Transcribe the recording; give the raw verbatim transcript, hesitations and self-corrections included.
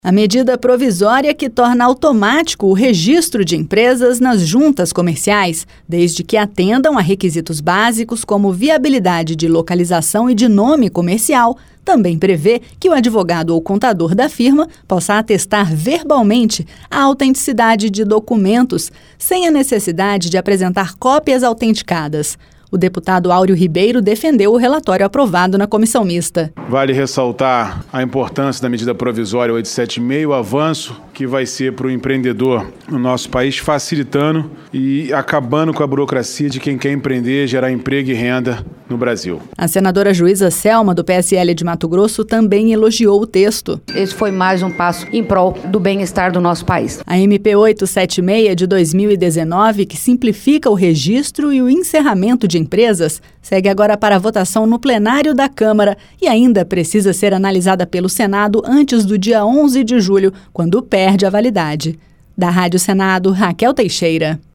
A medida provisória que torna automático o registro de empresas nas juntas comerciais, desde que atendam a requisitos básicos como viabilidade de localização e de nome comercial, também prevê que o advogado ou contador da firma possa atestar verbalmente a autenticidade de documentos, sem a necessidade de apresentar cópias autenticadas. O deputado Áureo Ribeiro defendeu o relatório aprovado na comissão mista. Vale ressaltar a importância da medida provisória oitocentos e setenta e seis, o avanço que vai ser para o empreendedor no nosso país, facilitando e acabando com a burocracia de quem quer empreender, gerar emprego e renda no Brasil. A senadora juíza Selma, do P S L de Mato Grosso, também elogiou o texto. Esse foi mais um passo em prol do bem-estar do nosso país. A M P oitocentos e setenta e seis de dois mil e dezenove, que simplifica o registro e o encerramento de empresas, segue agora para a votação no plenário da Câmara e ainda precisa ser analisada pelo Senado antes do dia onze de julho, quando perde a validade. Da Rádio Senado, Raquel Teixeira.